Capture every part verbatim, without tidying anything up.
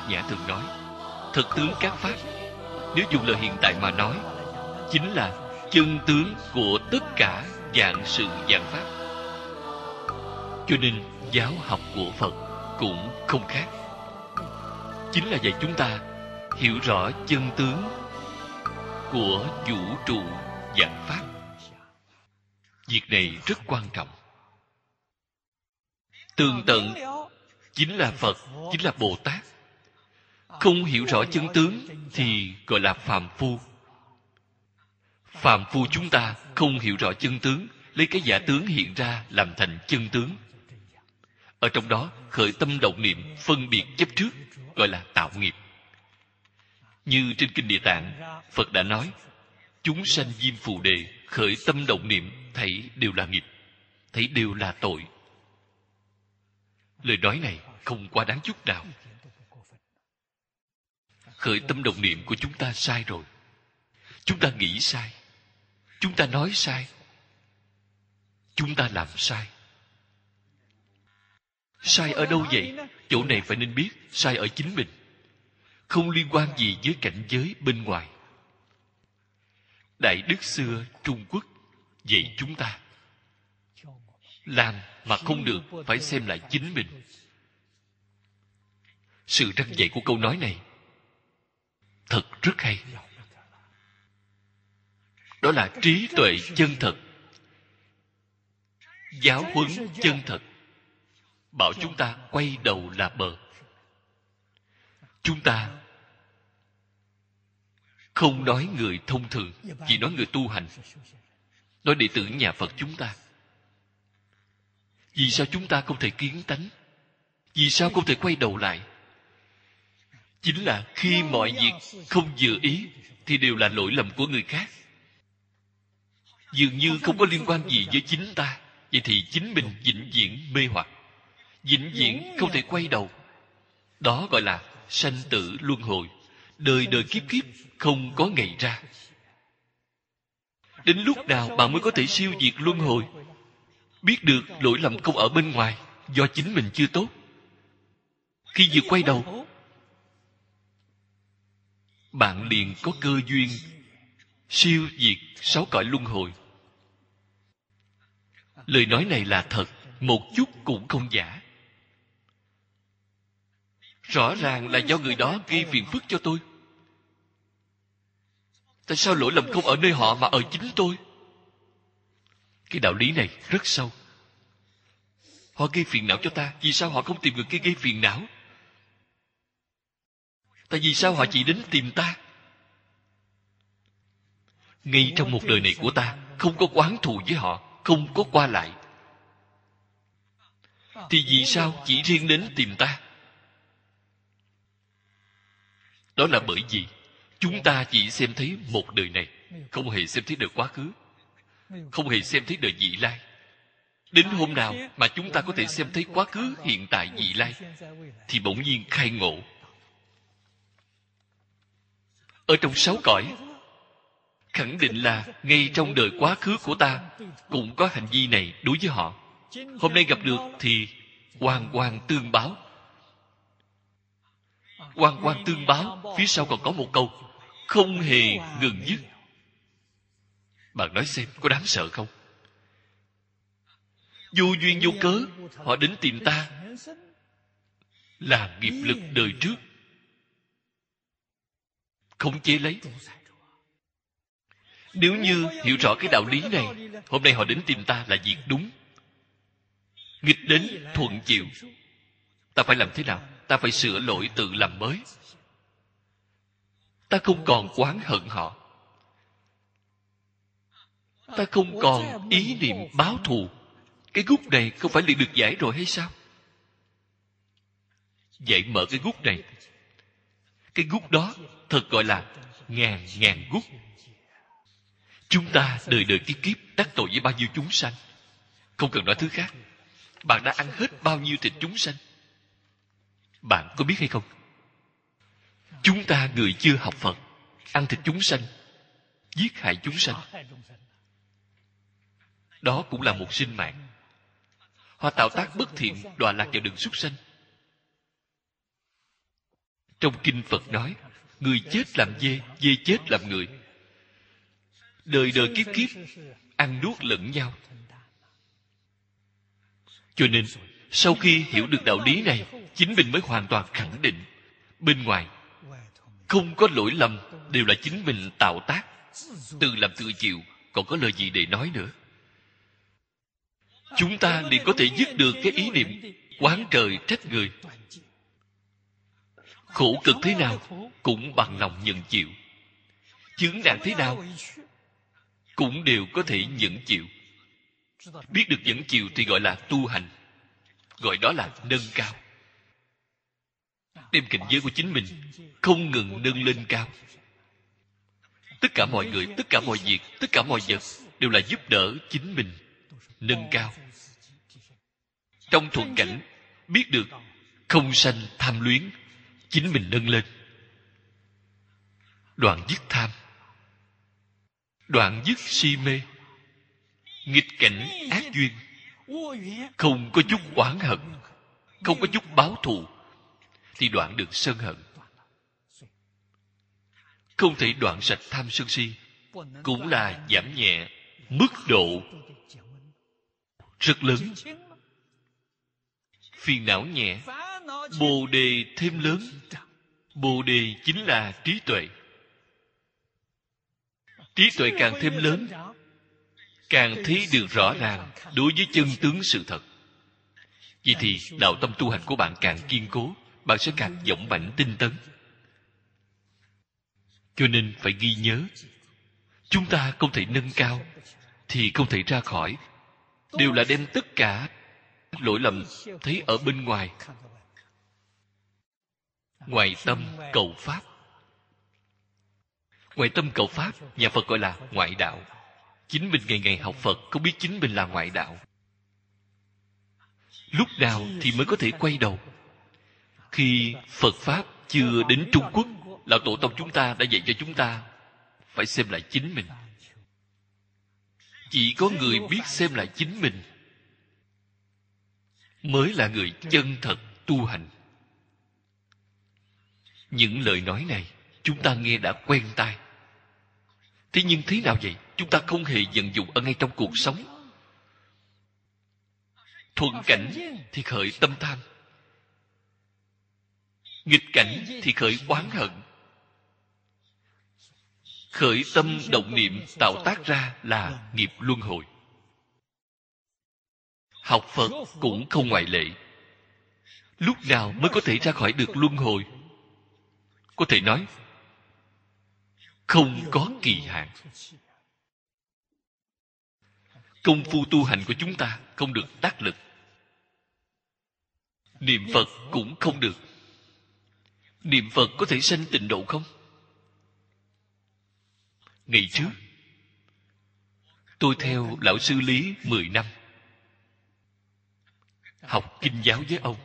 Nhã thường nói, thật tướng các pháp, nếu dùng lời hiện tại mà nói, chính là chân tướng của tất cả vạn sự vạn pháp. Cho nên giáo học của Phật cũng không khác, chính là dạy chúng ta hiểu rõ chân tướng của vũ trụ vạn pháp. Việc này rất quan trọng. Tường tận chính là Phật, chính là Bồ Tát. Không hiểu rõ chân tướng thì gọi là phàm phu. Phàm phu chúng ta không hiểu rõ chân tướng, lấy cái giả tướng hiện ra làm thành chân tướng. Ở trong đó khởi tâm động niệm phân biệt chấp trước, gọi là tạo nghiệp. Như trên Kinh Địa Tạng, Phật đã nói, chúng sanh diêm phù đề, khởi tâm động niệm thấy đều là nghiệp, thấy đều là tội. Lời nói này không quá đáng chút nào. Khởi tâm động niệm của chúng ta sai rồi. Chúng ta nghĩ sai, chúng ta nói sai, chúng ta làm sai. Sai ở đâu vậy? Chỗ này phải nên biết, sai ở chính mình, không liên quan gì với cảnh giới bên ngoài. Đại đức xưa Trung Quốc dạy chúng ta, làm mà không được phải xem lại chính mình. Sự răn dạy của câu nói này thật rất hay. Đó là trí tuệ chân thật, giáo huấn chân thật, bảo chúng ta quay đầu là bờ. Chúng ta không nói người thông thường, chỉ nói người tu hành, nói đệ tử nhà Phật chúng ta. Vì sao chúng ta không thể kiến tánh? Vì sao không thể quay đầu lại? Chính là khi mọi việc không vừa ý thì đều là lỗi lầm của người khác, dường như không có liên quan gì với chính ta. Vậy thì chính mình vĩnh viễn mê hoặc, vĩnh viễn không thể quay đầu. Đó gọi là sanh tử luân hồi, đời đời kiếp kiếp không có ngày ra. Đến lúc nào bạn mới có thể siêu diệt luân hồi? Biết được lỗi lầm không ở bên ngoài, do chính mình chưa tốt. Khi vừa quay đầu, bạn liền có cơ duyên siêu diệt sáu cõi luân hồi. Lời nói này là thật, một chút cũng không giả. Rõ ràng là do người đó gây phiền phức cho tôi. Tại sao lỗi lầm không ở nơi họ mà ở chính tôi? Cái đạo lý này rất sâu. Họ gây phiền não cho ta, vì sao họ không tìm người kia gây phiền não? Tại vì sao họ chỉ đến tìm ta? Ngay trong một đời này của ta, không có oán thù với họ, không có qua lại, thì vì sao chỉ riêng đến tìm ta? Đó là bởi vì chúng ta chỉ xem thấy một đời này, không hề xem thấy đời quá khứ, không hề xem thấy đời vị lai. Đến hôm nào mà chúng ta có thể xem thấy quá khứ, hiện tại, vị lai, thì bỗng nhiên khai ngộ. Ở trong sáu cõi, khẳng định là ngay trong đời quá khứ của ta cũng có hành vi này đối với họ. Hôm nay gặp được thì oan oan tương báo. Oan oan tương báo, phía sau còn có một câu không hề ngừng dứt. Bạn nói xem có đáng sợ không? Vô duyên vô cớ họ đến tìm ta, là nghiệp lực đời trước khống chế lấy. Nếu như hiểu rõ cái đạo lý này, hôm nay họ đến tìm ta là việc đúng. Nghịch đến thuận chịu. Ta phải làm thế nào? Ta phải sửa lỗi tự làm mới. Ta không còn oán hận họ, ta không còn ý niệm báo thù. Cái gút này không phải liền được giải rồi hay sao? Giải mở cái gút này. Cái gút đó thật gọi là ngàn ngàn gút. Chúng ta đời đời kiếp kiếp đắc tội với bao nhiêu chúng sanh. Không cần nói thứ khác, bạn đã ăn hết bao nhiêu thịt chúng sanh. Bạn có biết hay không? Chúng ta người chưa học Phật, ăn thịt chúng sanh, giết hại chúng sanh. Đó cũng là một sinh mạng. Họ tạo tác bất thiện, đọa lạc vào đường súc sanh. Trong kinh Phật nói, người chết làm dê, dê chết làm người. Đời đời kiếp kiếp ăn nuốt lẫn nhau. Cho nên sau khi hiểu được đạo lý này, chính mình mới hoàn toàn khẳng định bên ngoài không có lỗi lầm, đều là chính mình tạo tác, tự làm tự chịu, còn có lời gì để nói nữa. Chúng ta liền có thể dứt được cái ý niệm oán trời trách người. Khổ cực thế nào cũng bằng lòng nhận chịu, chướng nạn thế nào cũng đều có thể nhẫn chịu. Biết được nhẫn chịu thì gọi là tu hành, gọi đó là nâng cao. Đem cảnh giới của chính mình không ngừng nâng lên cao. Tất cả mọi người, tất cả mọi việc, tất cả mọi vật đều là giúp đỡ chính mình nâng cao. Trong thuận cảnh biết được không sanh tham luyến, chính mình nâng lên. Đoạn dứt tham, đoạn dứt si mê, nghịch cảnh ác duyên, không có chút oán hận, không có chút báo thù, thì đoạn được sân hận. Không thể đoạn sạch tham sân si, cũng là giảm nhẹ mức độ rất lớn. Phiền não nhẹ, bồ đề thêm lớn. Bồ đề chính là trí tuệ. Trí tuệ càng thêm lớn, càng thấy được rõ ràng đối với chân tướng sự thật. Vậy thì đạo tâm tu hành của bạn càng kiên cố, bạn sẽ càng dũng mãnh tinh tấn. Cho nên phải ghi nhớ, chúng ta không thể nâng cao thì không thể ra khỏi. Đều là đem tất cả lỗi lầm thấy ở bên ngoài. Ngoài tâm cầu pháp. Ngoài tâm cầu pháp, nhà Phật gọi là ngoại đạo. Chính mình ngày ngày học Phật, không biết chính mình là ngoại đạo. Lúc nào thì mới có thể quay đầu? Khi Phật Pháp chưa đến Trung Quốc, Lão Tổ Tông chúng ta đã dạy cho chúng ta phải xem lại chính mình. Chỉ có người biết xem lại chính mình mới là người chân thật tu hành. Những lời nói này chúng ta nghe đã quen tai. Thế nhưng thế nào vậy? Chúng ta không hề vận dụng ở ngay trong cuộc sống. Thuận cảnh thì khởi tâm tham, nghịch cảnh thì khởi oán hận. Khởi tâm động niệm tạo tác ra là nghiệp luân hồi. Học Phật cũng không ngoại lệ. Lúc nào mới có thể ra khỏi được luân hồi? Có thể nói không có kỳ hạn. Công phu tu hành của chúng ta không được đắc lực, niệm Phật cũng không được. Niệm Phật có thể sanh tịnh độ không? Ngày trước tôi theo lão sư Lý mười năm học kinh giáo với ông.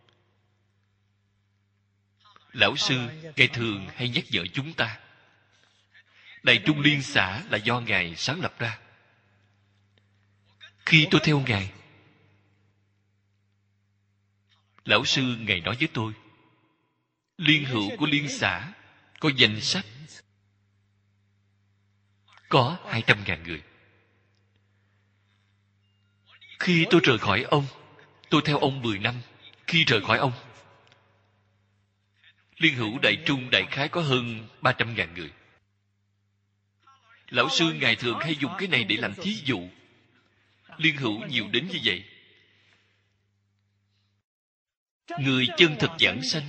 Lão sư ngày thường hay nhắc nhở chúng ta, Đại Trung Liên xã là do Ngài sáng lập ra. Khi tôi theo Ngài, lão sư Ngài nói với tôi, liên hữu của liên xã có danh sách có hai trăm ngàn người. Khi tôi rời khỏi ông, tôi theo ông mười năm. Khi rời khỏi ông, liên hữu Đại Trung đại khái có hơn ba trăm ngàn người. Lão sư Ngài thường hay dùng cái này để làm thí dụ. Liên hữu nhiều đến như vậy. Người chân thật giảng sanh,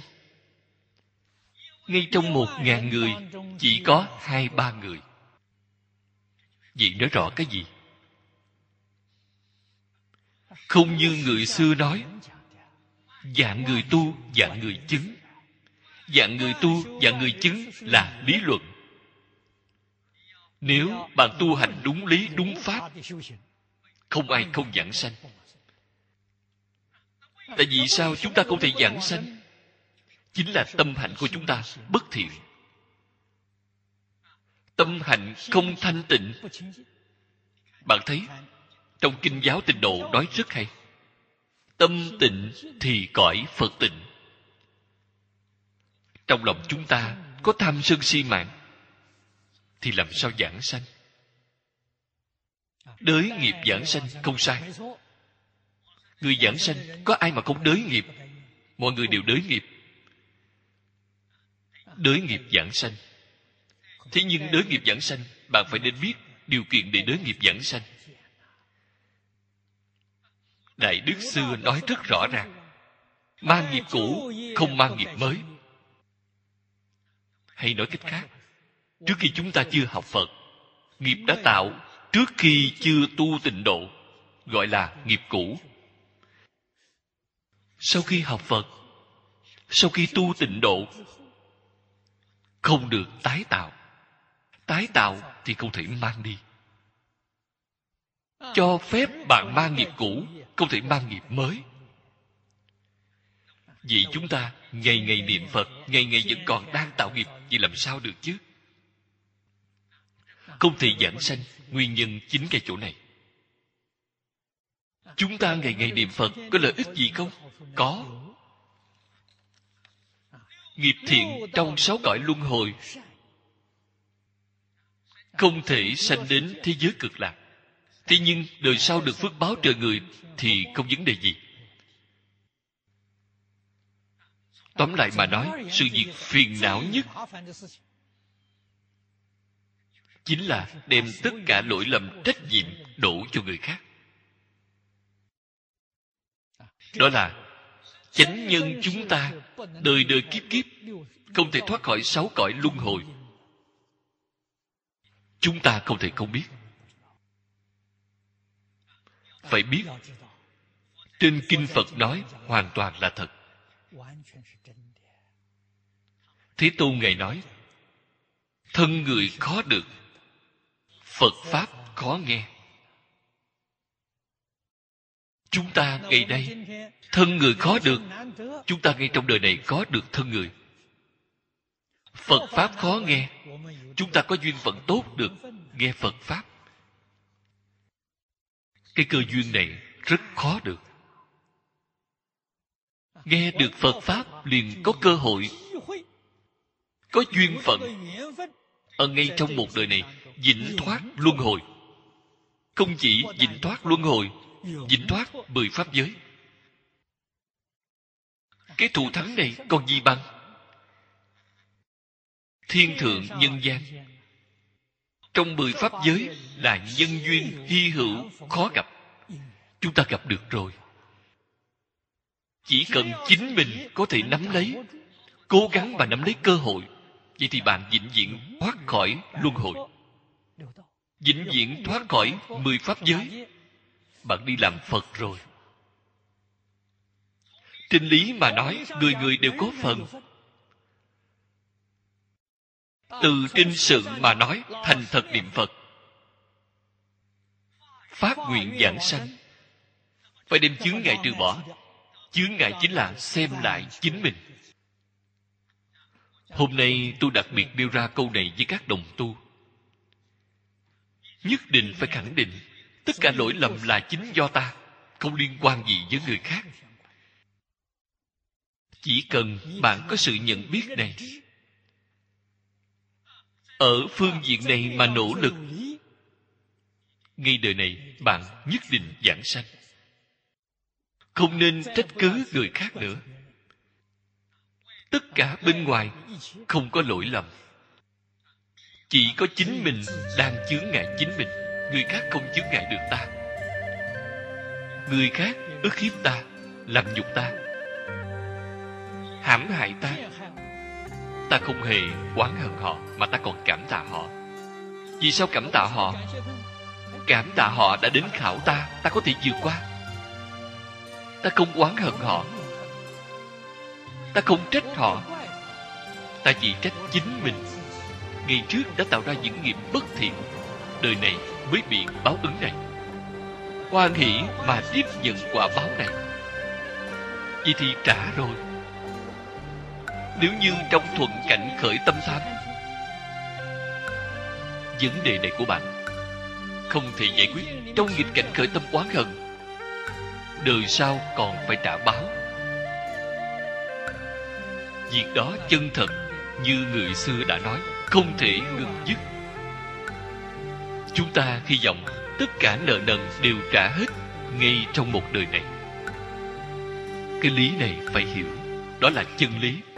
ngay trong một ngàn người chỉ có hai ba người. Vậy nói rõ cái gì? Không như người xưa nói, dạng người tu, dạng người chứng. Dạng người tu, dạng người chứng là lý luận. Nếu bạn tu hành đúng lý, đúng pháp, không ai không giảng sanh. Tại vì sao chúng ta không thể giảng sanh? Chính là tâm hạnh của chúng ta bất thiện. Tâm hạnh không thanh tịnh. Bạn thấy trong kinh giáo Tịnh Độ nói rất hay, tâm tịnh thì cõi Phật tịnh. trong lòng chúng ta có tham sân si mạng, thì làm sao giảng sanh? Đới nghiệp giảng sanh không sai. Người giảng sanh có ai mà không đới nghiệp? Mọi người đều đới nghiệp. Đới nghiệp giảng sanh. Thế nhưng đới nghiệp giảng sanh, bạn phải nên biết điều kiện để đới nghiệp giảng sanh. Đại Đức xưa nói rất rõ ràng: mang nghiệp cũ, không mang nghiệp mới. Hay nói cách khác, trước khi chúng ta chưa học Phật, nghiệp đã tạo trước khi chưa tu tịnh độ, gọi là nghiệp cũ. Sau khi học Phật, sau khi tu tịnh độ, không được tái tạo. Tái tạo thì không thể mang đi. Cho phép bạn mang nghiệp cũ, không thể mang nghiệp mới. Vậy chúng ta ngày ngày niệm Phật, ngày ngày vẫn còn đang tạo nghiệp, vậy làm sao được chứ? Không thể giảng sanh, nguyên nhân chính cái chỗ này. Chúng ta ngày ngày niệm Phật có lợi ích gì không? Có. Nghiệp thiện trong sáu cõi luân hồi không thể sanh đến thế giới cực lạc. Thế nhưng đời sau được phước báo trời người thì không vấn đề gì. Tóm lại mà nói, sự việc phiền não nhất chính là đem tất cả lỗi lầm trách nhiệm đổ cho người khác. Đó là chánh nhân chúng ta đời đời kiếp kiếp không thể thoát khỏi sáu cõi luân hồi. Chúng ta không thể không biết. Phải biết, trên kinh Phật nói hoàn toàn là thật. Thế Tôn Ngài nói, thân người khó được, Phật Pháp khó nghe. Chúng ta ngày nay, thân người khó được, chúng ta ngay trong đời này có được thân người. Phật Pháp khó nghe, chúng ta có duyên phận tốt được nghe Phật Pháp. Cái cơ duyên này rất khó được. Nghe được Phật Pháp liền có cơ hội, có duyên phận ở ngay trong một đời này vĩnh thoát luân hồi. Không chỉ vĩnh thoát luân hồi, vĩnh thoát mười pháp giới. Cái thù thắng này còn gì bằng? Thiên thượng nhân gian, trong mười pháp giới là nhân duyên hy hữu khó gặp. Chúng ta gặp được rồi. Chỉ cần chính mình có thể nắm lấy, cố gắng mà nắm lấy cơ hội, vậy thì bạn vĩnh viễn thoát khỏi luân hồi, vĩnh viễn thoát khỏi mười pháp giới. Bạn đi làm Phật rồi. Trên lý mà nói, người người đều có phần. Từ trên sự mà nói, thành thật niệm Phật, phát nguyện giảng sanh, phải đem chướng ngại trừ bỏ. Chướng ngại chính là xem lại chính mình. Hôm nay tôi đặc biệt nêu ra câu này với các đồng tu. Nhất định phải khẳng định tất cả lỗi lầm là chính do ta, không liên quan gì với người khác. Chỉ cần bạn có sự nhận biết này, ở phương diện này mà nỗ lực, ngay đời này bạn nhất định giảng sanh. Không nên trách cứ người khác nữa. Tất cả bên ngoài không có lỗi lầm, chỉ có chính mình đang chướng ngại chính mình. Người khác không chướng ngại được ta. Người khác ức hiếp ta, làm nhục ta, hãm hại ta, ta không hề oán hận họ, mà ta còn cảm tạ họ. Vì sao cảm tạ họ? Cảm tạ họ đã đến khảo ta, ta có thể vượt qua. Ta không oán hận họ, ta không trách họ, ta chỉ trách chính mình. Ngày trước đã tạo ra những nghiệp bất thiện, đời này mới bị báo ứng này. Hoan hỷ mà tiếp nhận quả báo này. Vậy thì trả rồi. Nếu như trong thuận cảnh khởi tâm tham, vấn đề này của bạn không thể giải quyết. Trong nghịch cảnh khởi tâm oán hận, đời sau còn phải trả báo. Việc đó chân thật, như người xưa đã nói, không thể ngừng dứt. Chúng ta hy vọng tất cả nợ nần đều trả hết ngay trong một đời này. Cái lý này phải hiểu, đó là chân lý.